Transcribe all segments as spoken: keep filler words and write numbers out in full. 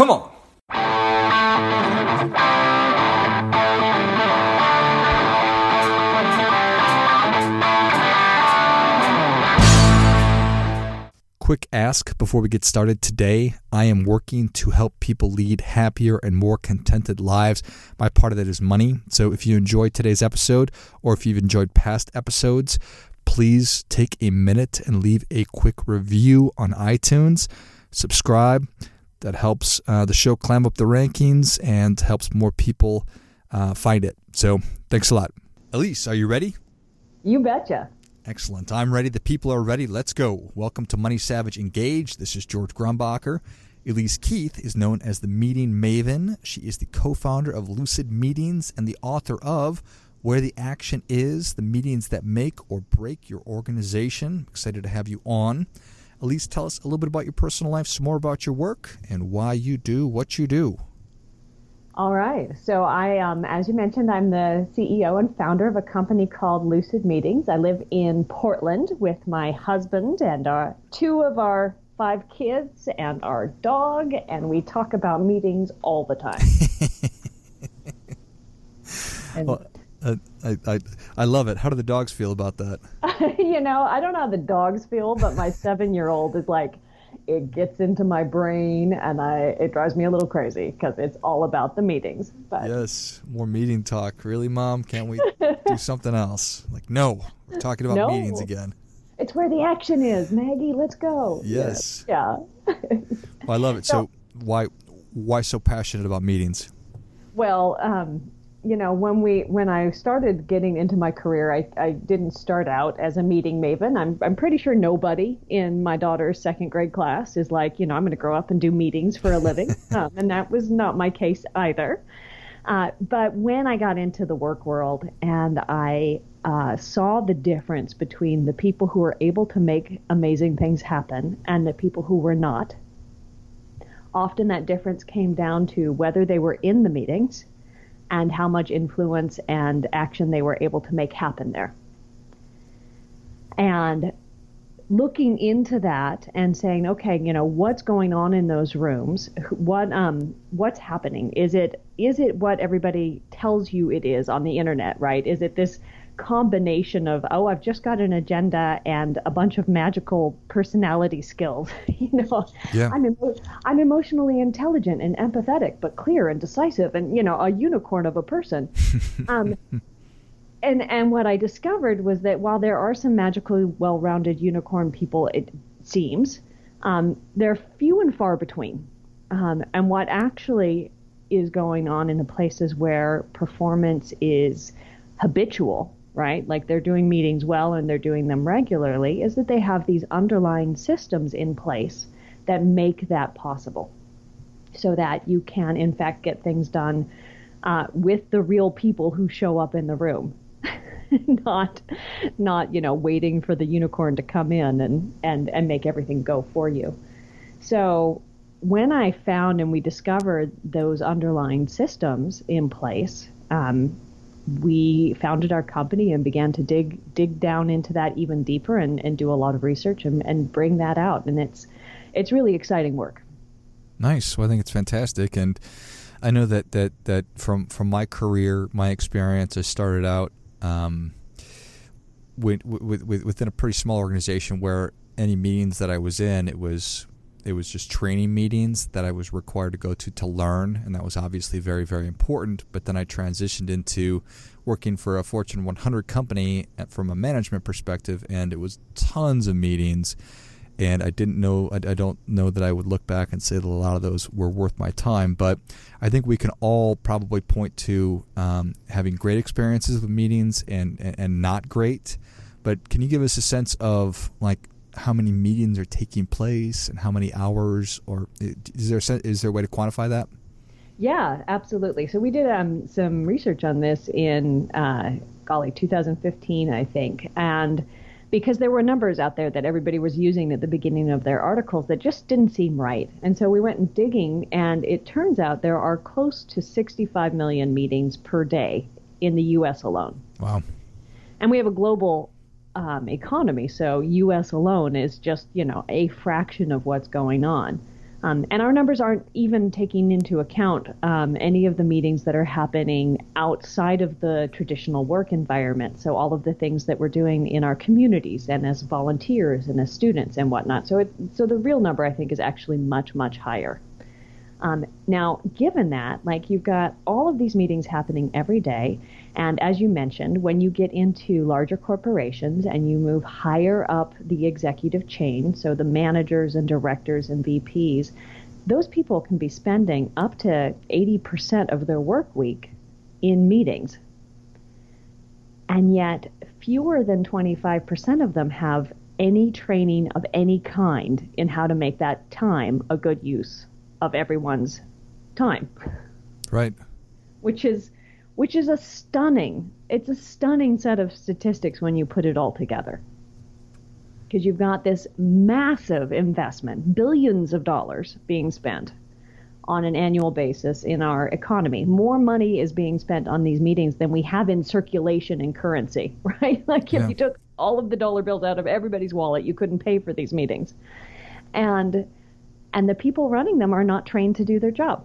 Come on. Quick ask before we get started today. I am working to help people lead happier and more contented lives. My part of that is money. So if you enjoyed today's episode or if you've enjoyed past episodes, please take a minute and leave a quick review on iTunes. Subscribe. That helps uh, the show climb up the rankings and helps more people uh, find it. So thanks a lot. Elise, are you ready? You betcha. Excellent. I'm ready. The people are ready. Let's go. Welcome to Money Savage Engaged. This is George Grumbacher. Elise Keith is known as the Meeting Maven. She is the co-founder of Lucid Meetings and the author of Where the Action Is, the Meetings That Make or Break Your Organization. Excited to have you on. Elise, tell us a little bit about your personal life, some more about your work, and why you do what you do. All right. So I, um, as you mentioned, I'm the C E O and founder of a company called Lucid Meetings. I live in Portland with my husband and our, two of our five kids and our dog, and we talk about meetings all the time. and, well, uh, I, I I love it. How do the dogs feel about that? you know, I don't know how the dogs feel, but my seven-year-old is like, it gets into my brain and I it drives me a little crazy because it's all about the meetings. But yes, more meeting talk. Really, Mom? Can't we do something else? Like, no, we're talking about no, meetings again. It's where the action is. Maggie, let's go. Yes. Yeah. Well, I love it. So, so why why so passionate about meetings? Well, um, you know, when we when I started getting into my career, I, I didn't start out as a meeting maven. I'm I'm pretty sure nobody in my daughter's second grade class is like, you know, I'm going to grow up and do meetings for a living. um, and that was not my case either. Uh, but when I got into the work world and I uh, saw the difference between the people who were able to make amazing things happen and the people who were not, often that difference came down to whether they were in the meetings and how much influence and action they were able to make happen there. And looking into that and saying, okay, you know, what's going on in those rooms? What um what's happening? Is it is it what everybody tells you it is on the internet, right? Is it this combination of, oh, I've just got an agenda and a bunch of magical personality skills. you know, yeah. I'm emo- I'm emotionally intelligent and empathetic, but clear and decisive, and you know, a unicorn of a person. um, and and what I discovered was that while there are some magically well-rounded unicorn people, it seems, um, they're few and far between. Um, and what actually is going on in the places where performance is habitual, right? Like they're doing meetings well and they're doing them regularly, is that they have these underlying systems in place that make that possible so that you can, in fact, get things done uh, with the real people who show up in the room, not, not, you know, waiting for the unicorn to come in and, and, and make everything go for you. So when I found and we discovered those underlying systems in place, um, we founded our company and began to dig dig down into that even deeper and, and do a lot of research and, and bring that out. And it's it's really exciting work. Nice. Well, I think it's fantastic. And I know that that, that from, from my career, my experience, I started out um, with, with, with, within a pretty small organization where any meetings that I was in, it was it was just training meetings that I was required to go to to learn, and that was obviously very, very important. But then I transitioned into working for a Fortune one hundred company from a management perspective, and it was tons of meetings, and I didn't know, I, I don't know that I would look back and say that a lot of those were worth my time, but I think we can all probably point to um, having great experiences with meetings and, and, and not great. But can you give us a sense of, like, how many meetings are taking place and how many hours, or is there a, is there a way to quantify that? Yeah, absolutely. So we did um, some research on this in, uh, golly, two thousand fifteen, I think. And because there were numbers out there that everybody was using at the beginning of their articles that just didn't seem right. And so we went and digging, and it turns out there are close to sixty-five million meetings per day in the U S alone. Wow. And we have a global Um, economy. So U S alone is just, you know, a fraction of what's going on. Um, and our numbers aren't even taking into account um, any of the meetings that are happening outside of the traditional work environment. So all of the things that we're doing in our communities and as volunteers and as students and whatnot. So it, so the real number, I think, is actually much, much higher. Um, now, given that, like you've got all of these meetings happening every day, and as you mentioned, when you get into larger corporations and you move higher up the executive chain, so the managers and directors and V Ps, those people can be spending up to eighty percent of their work week in meetings. And yet, fewer than twenty-five percent of them have any training of any kind in how to make that time a good use of everyone's time. Right. Which is which is a stunning, it's a stunning set of statistics when you put it all together. Because you've got this massive investment, billions of dollars being spent on an annual basis in our economy. More money is being spent on these meetings than we have in circulation and currency, right? Like if Yeah. you took all of the dollar bills out of everybody's wallet, you couldn't pay for these meetings. And And the people running them are not trained to do their job.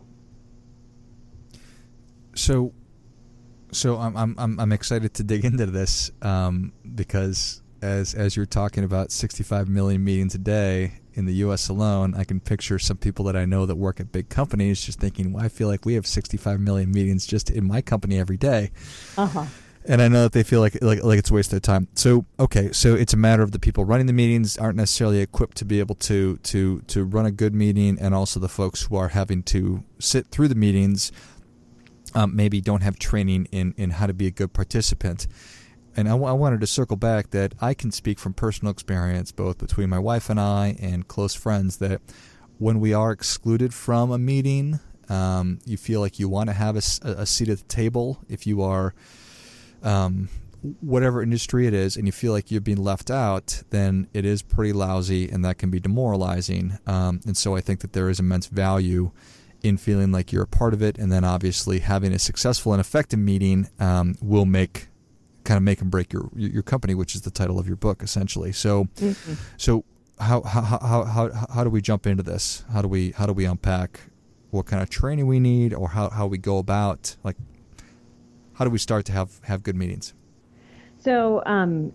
So, so I'm I'm I'm excited to dig into this um, because as as you're talking about sixty-five million meetings a day in the U S alone, I can picture some people that I know that work at big companies just thinking, "Well, I feel like we have sixty-five million meetings just in my company every day." Uh huh. And I know that they feel like, like like it's a waste of their time. So okay, so it's a matter of the people running the meetings aren't necessarily equipped to be able to to to run a good meeting, and also the folks who are having to sit through the meetings um, maybe don't have training in, in how to be a good participant. And I, w- I wanted to circle back that I can speak from personal experience, both between my wife and I and close friends, that when we are excluded from a meeting, um, you feel like you want to have a, s- a seat at the table if you are Um, whatever industry it is, and you feel like you're being left out, then it is pretty lousy, and that can be demoralizing. Um, and so I think that there is immense value in feeling like you're a part of it, and then obviously having a successful and effective meeting um, will make kind of make and break your your company, which is the title of your book, essentially. So, mm-hmm. so how how how how how do we jump into this? How do we how do we unpack what kind of training we need, or how how we go about like. How do we start to have, have good meetings? So um,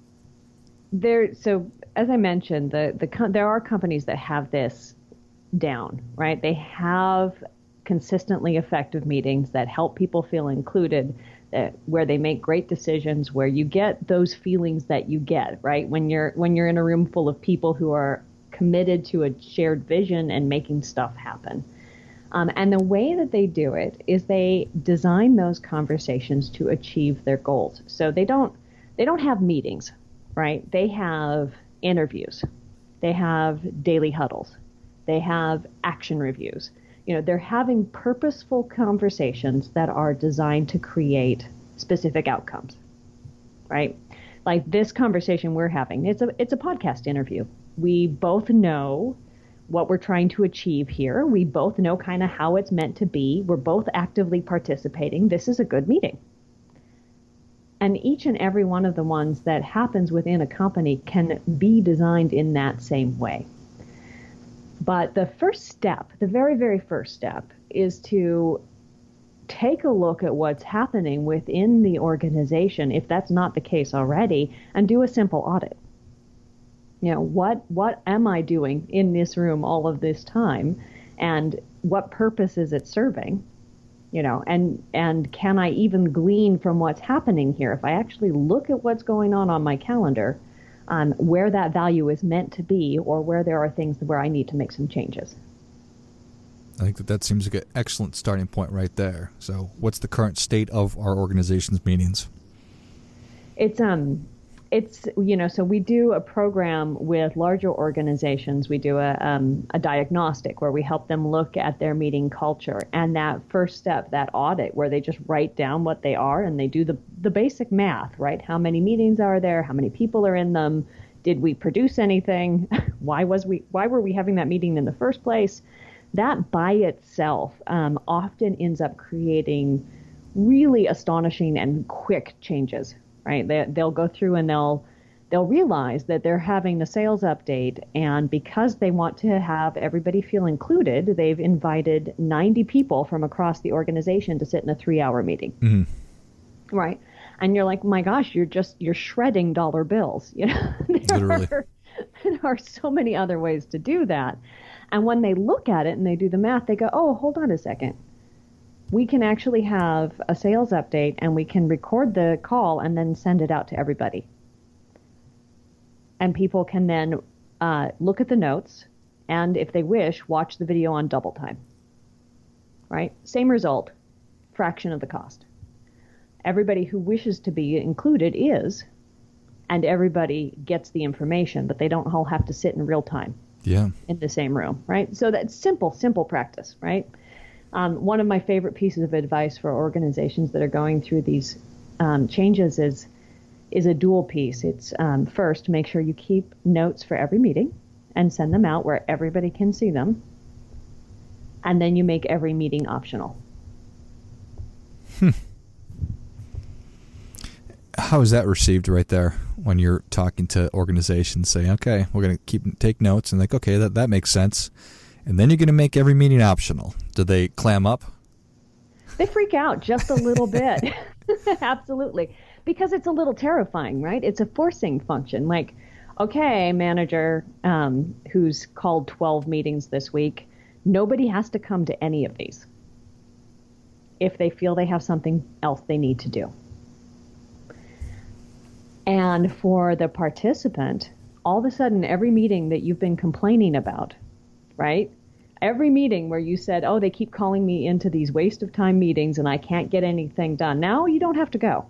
there. So as I mentioned, the the there are companies that have this down, right? They have consistently effective meetings that help people feel included, that where they make great decisions, where you get those feelings that you get, right? When you're when you're in a room full of people who are committed to a shared vision and making stuff happen. Um, and the way that they do it is they design those conversations to achieve their goals. So they don't they don't have meetings, right? They have interviews. They have daily huddles. They have action reviews. You know, they're having purposeful conversations that are designed to create specific outcomes, right? Like this conversation we're having, it's a it's a podcast interview. We both know what we're trying to achieve here. We both know kind of how it's meant to be. We're both actively participating. This is a good meeting. And each and every one of the ones that happens within a company can be designed in that same way. But the first step, the very, very first step, is to take a look at what's happening within the organization, if that's not the case already, and do a simple audit. You know, what what am I doing in this room all of this time, and what purpose is it serving? You know, and and can I even glean from what's happening here? If I actually look at what's going on on my calendar, um, where that value is meant to be, or where there are things where I need to make some changes. I think that that seems like an excellent starting point right there. So what's the current state of our organization's meetings? It's um. It's, you know, so we do a program with larger organizations. We do a, um, a diagnostic where we help them look at their meeting culture. And that first step, that audit, where they just write down what they are and they do the, the basic math, right? How many meetings are there? How many people are in them? Did we produce anything? Why was we, why were we having that meeting in the first place? That by itself um, often ends up creating really astonishing and quick changes. Right? They, they'll go through and they'll they'll realize that they're having the sales update, and because they want to have everybody feel included, they've invited ninety people from across the organization to sit in a three-hour meeting. Mm-hmm. Right? And you're like, my gosh, you're just, you're shredding dollar bills. You know, there Literally. Are, there are so many other ways to do that. And when they look at it and they do the math, they go, oh, hold on a second. We can actually have a sales update, and we can record the call and then send it out to everybody. And people can then uh, look at the notes, and if they wish, watch the video on double time. Right? Same result, fraction of the cost. Everybody who wishes to be included is, and everybody gets the information, but they don't all have to sit in real time. Yeah. In the same room, right? So that's simple, simple practice, right? Um, one of my favorite pieces of advice for organizations that are going through these um, changes is is a dual piece. It's um, first, make sure you keep notes for every meeting and send them out where everybody can see them. And then you make every meeting optional. Hmm. How is that received right there when you're talking to organizations saying, okay, we're going to keep take notes, and like, okay, that, that makes sense. And then you're going to make every meeting optional. Do they clam up? They freak out just a little bit. Absolutely. Because it's a little terrifying, right? It's a forcing function. Like, okay, manager um, who's called twelve meetings this week, nobody has to come to any of these if they feel they have something else they need to do. And for the participant, all of a sudden, every meeting that you've been complaining about, right? Every meeting where you said, oh, they keep calling me into these waste of time meetings and I can't get anything done. Now you don't have to go.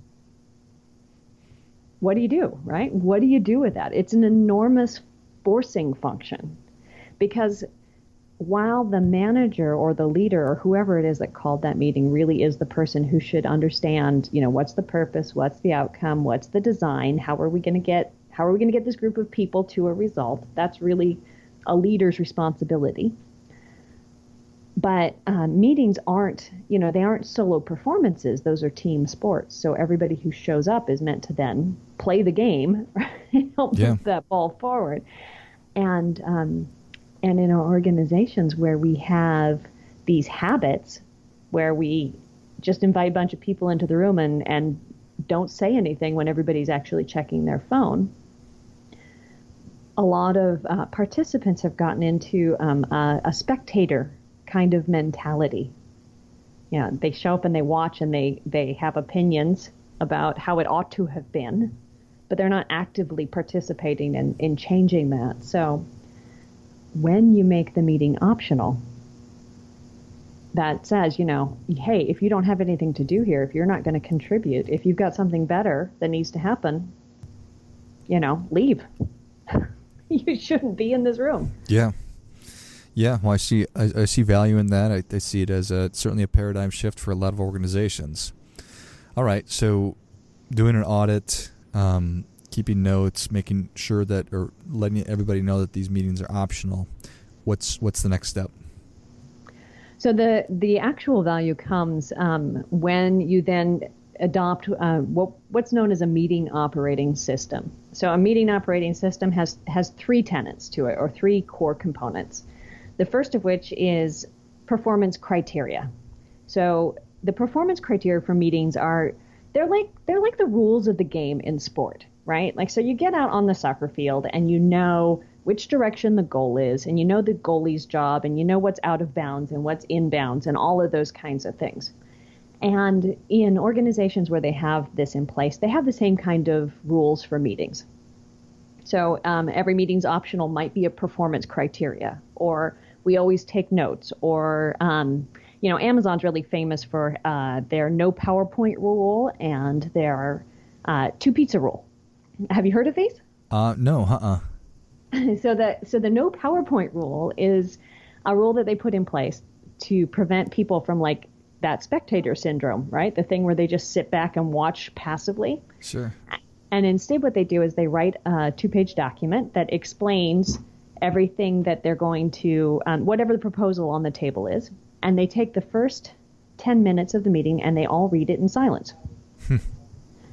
What do you do, right? What do you do with that? It's an enormous forcing function, because while the manager or the leader or whoever it is that called that meeting really is the person who should understand, you know, what's the purpose, what's the outcome, what's the design, how are we going to get, how are we going to get this group of people to a result? That's really a leader's responsibility. But uh, meetings aren't, you know, they aren't solo performances. Those are team sports. So everybody who shows up is meant to then play the game, right? Help yeah. move that ball forward. And um, and in our organizations where we have these habits where we just invite a bunch of people into the room and, and don't say anything when everybody's actually checking their phone, a lot of uh, participants have gotten into um, a, a spectator kind of mentality. Yeah, they show up and they watch and they, they have opinions about how it ought to have been, but they're not actively participating in, in changing that. So when you make the meeting optional, that says, you know, hey, if you don't have anything to do here, if you're not going to contribute, if you've got something better that needs to happen, you know, leave. You shouldn't be in this room. Yeah. Yeah, well, I see I, I see value in that. I, I see it as a, certainly a paradigm shift for a lot of organizations. All right, so doing an audit, um, keeping notes, making sure that, or letting everybody know that these meetings are optional. What's what's the next step? So the the actual value comes um, when you then adopt uh, what what's known as a meeting operating system. So a meeting operating system has has three tenets to it, or three core components. The first of which is performance criteria. So the performance criteria for meetings are, they're like they're like the rules of the game in sport, right? Like, so you get out on the soccer field and you know which direction the goal is, and you know the goalie's job, and you know what's out of bounds and what's in bounds and all of those kinds of things. And in organizations where they have this in place, they have the same kind of rules for meetings. So um, every meeting's optional might be a performance criteria, or we always take notes, or, um, you know, Amazon's really famous for uh, their no PowerPoint rule and their uh, two pizza rule. Have you heard of these? Uh, no, uh-uh. so the so the no PowerPoint rule is a rule that they put in place to prevent people from, like, that spectator syndrome, right? The thing where they just sit back and watch passively. Sure. And instead what they do is they write a two-page document that explains everything that they're going to, um, whatever the proposal on the table is, and they take the first ten minutes of the meeting and they all read it in silence.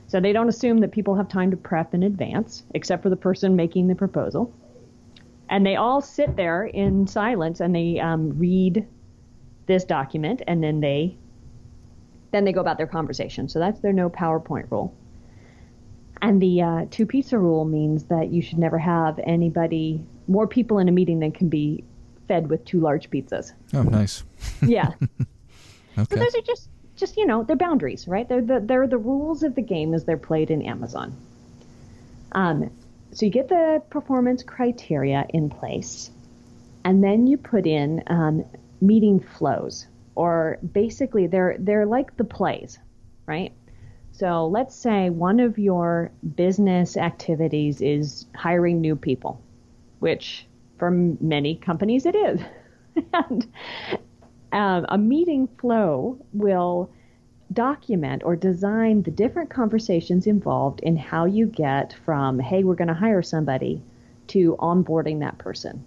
So they don't assume that people have time to prep in advance, except for the person making the proposal. And they all sit there in silence and they um, read this document, and then they then they go about their conversation. So that's their no PowerPoint rule. And the uh, two pizza rule means that you should never have anybody, more people in a meeting than can be fed with two large pizzas. Oh, nice. Yeah. Okay. So those are just, just you know, they're boundaries, right? They're the, they're the rules of the game as they're played in Amazon. Um, so you get the performance criteria in place, and then you put in um, meeting flows, or basically they're they're like the plays, right? So let's say one of your business activities is hiring new people, which for many companies it is. And um, a meeting flow will document or design the different conversations involved in how you get from, hey, we're going to hire somebody, to onboarding that person.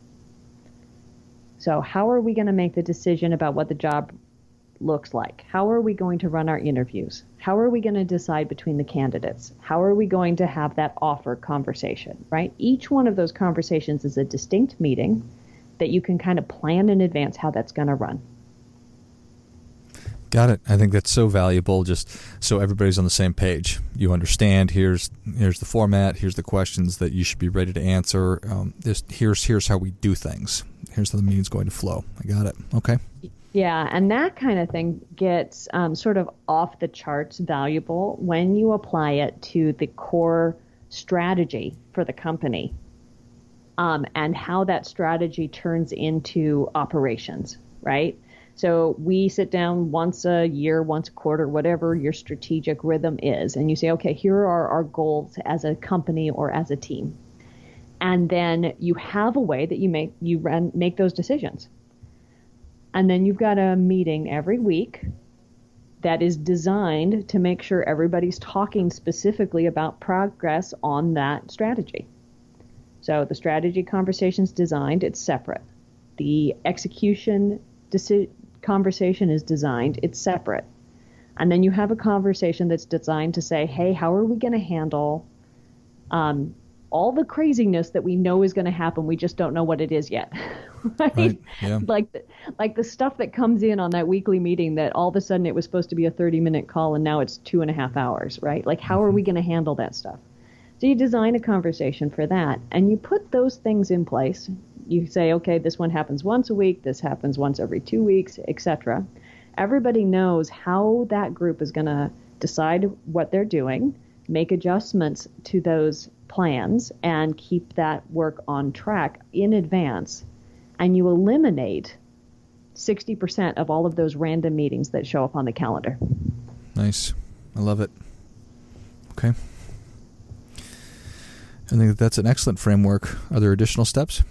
So how are we going to make the decision about what the job looks like? How are we going to run our interviews? How are we going to decide between the candidates? How are we going to have that offer conversation, right? Each one of those conversations is a distinct meeting that you can kind of plan in advance how that's going to run. Got it. I think that's so valuable, just so everybody's on the same page. You understand, here's here's the format, here's the questions that you should be ready to answer. Um, this, here's here's how we do things. Here's how the meeting's going to flow. I got it. Okay. Yeah, and that kind of thing gets um, sort of off the charts valuable when you apply it to the core strategy for the company, um, and how that strategy turns into operations, right? So we sit down once a year, once a quarter, whatever your strategic rhythm is, and you say, okay, here are our goals as a company or as a team. And then you have a way that you make you run, make those decisions. And then you've got a meeting every week that is designed to make sure everybody's talking specifically about progress on that strategy. So the strategy conversation's designed, it's separate. The execution deci- conversation is designed, it's separate. And then you have a conversation that's designed to say, hey, how are we going to handle um, all the craziness that we know is going to happen, we just don't know what it is yet. Right? Right, yeah. Like, the, like the stuff that comes in on that weekly meeting that all of a sudden it was supposed to be a thirty minute call and now it's two and a half hours, right? Like, how are we going to handle that stuff? So you design a conversation for that, and you put those things in place. You say, okay, this one happens once a week, this happens once every two weeks, et cetera. Everybody knows how that group is going to decide what they're doing, make adjustments to those plans, and keep that work on track in advance. And you eliminate sixty percent of all of those random meetings that show up on the calendar. Nice. I love it. Okay. I think that that's an excellent framework. Are there additional steps?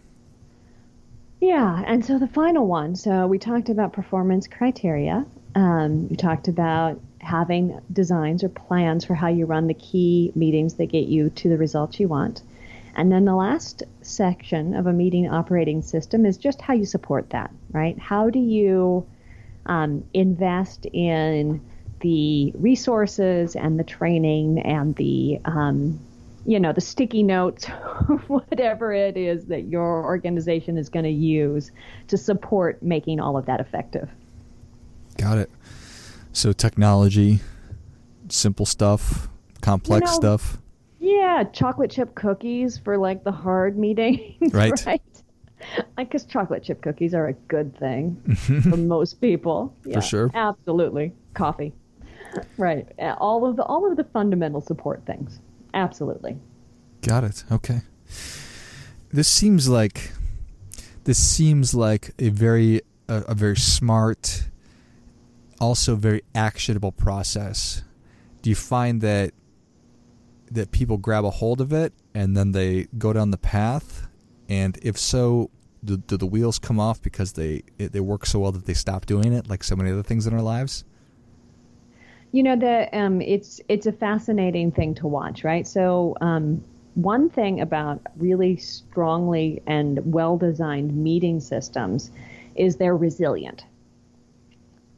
Yeah, and so the final one. So we talked about performance criteria. Um, we talked about having designs or plans for how you run the key meetings that get you to the results you want. And then the last section of a meeting operating system is just how you support that, right? How do you um, invest in the resources and the training and the, um, you know, the sticky notes, whatever it is that your organization is going to use to support making all of that effective. Got it. So technology, simple stuff, complex You know, stuff. Yeah, chocolate chip cookies for like the hard meetings, Right. right? Like, because chocolate chip cookies are a good thing for most people. Yeah, For sure. Absolutely. Coffee. Right. All of the all of the fundamental support things. Absolutely. Got it. Okay. This seems like this seems like a very a, a very smart, also very actionable process. Do you find that that people grab a hold of it and then they go down the path? And if so, do, do the wheels come off because they it, they work so well that they stop doing it, like so many other things in our lives? You know, the um, it's it's a fascinating thing to watch, right? So um, one thing about really strongly and well-designed meeting systems is they're resilient.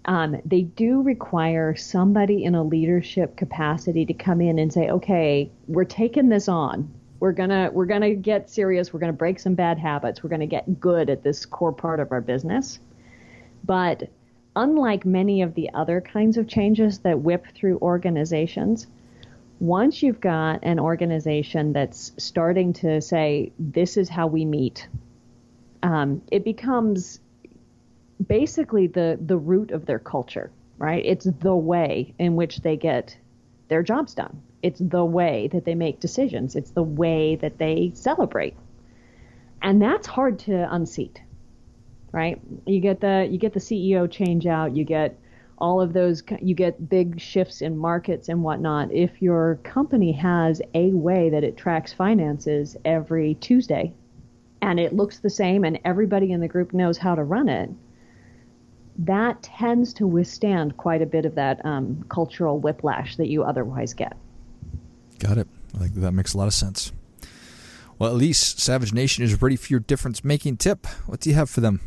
Um, they do require somebody in a leadership capacity to come in and say, okay, we're taking this on. We're gonna we're gonna get serious. We're gonna break some bad habits. We're gonna get good at this core part of our business. But unlike many of the other kinds of changes that whip through organizations, once you've got an organization that's starting to say, this is how we meet, um, it becomes basically the, the root of their culture, right? It's the way in which they get their jobs done. It's the way that they make decisions. It's the way that they celebrate. And that's hard to unseat, right? You get the, you get the C E O change out, you get all of those, you get big shifts in markets and whatnot. If your company has a way that it tracks finances every Tuesday and it looks the same and everybody in the group knows how to run it, that tends to withstand quite a bit of that um, cultural whiplash that you otherwise get. Got it. I think that makes a lot of sense. Well, Elise, Savage Nation is ready for your difference-making tip. What do you have for them?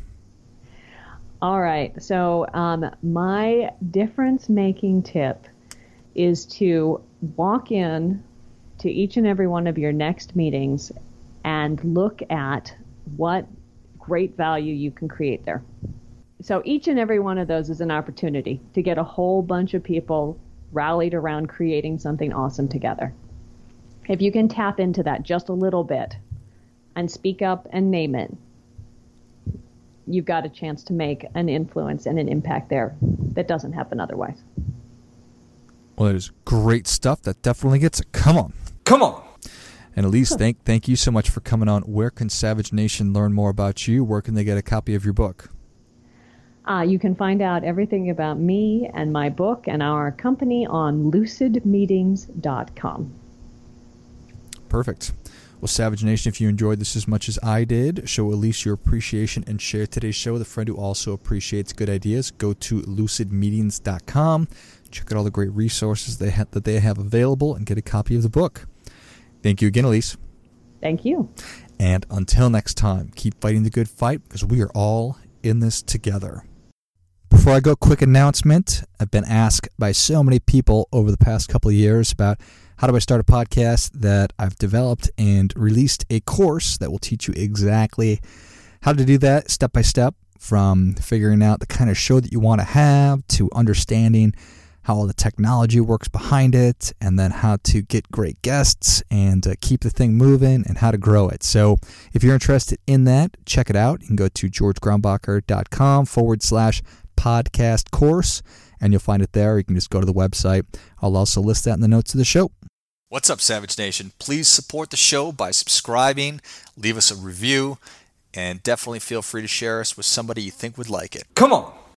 All right. So um, my difference-making tip is to walk in to each and every one of your next meetings and look at what great value you can create there. So each and every one of those is an opportunity to get a whole bunch of people rallied around creating something awesome together. If you can tap into that just a little bit and speak up and name it, you've got a chance to make an influence and an impact there that doesn't happen otherwise. Well, that is great stuff. That definitely gets it. Come on. Come on. And Elise, thank, thank you so much for coming on. Where can Savage Nation learn more about you? Where can they get a copy of your book? Uh, you can find out everything about me and my book and our company on lucid meetings dot com. Perfect. Well, Savage Nation, if you enjoyed this as much as I did, show Elise your appreciation and share today's show with a friend who also appreciates good ideas. Go to lucid meetings dot com, check out all the great resources they ha- that they have available, and get a copy of the book. Thank you again, Elise. Thank you. And until next time, keep fighting the good fight because we are all in this together. Before I go, quick announcement. I've been asked by so many people over the past couple of years about how do I start a podcast that I've developed and released a course that will teach you exactly how to do that step by step, from figuring out the kind of show that you want to have to understanding how all the technology works behind it, and then how to get great guests and uh, keep the thing moving and how to grow it. So if you're interested in that, check it out. You can go to georgegrombacher.com forward slash podcast course, and you'll find it there. You can just go to the website. I'll also list that in the notes of the show. What's up, Savage Nation? Please support the show by subscribing, leave us a review, and definitely feel free to share us with somebody you think would like it. Come on!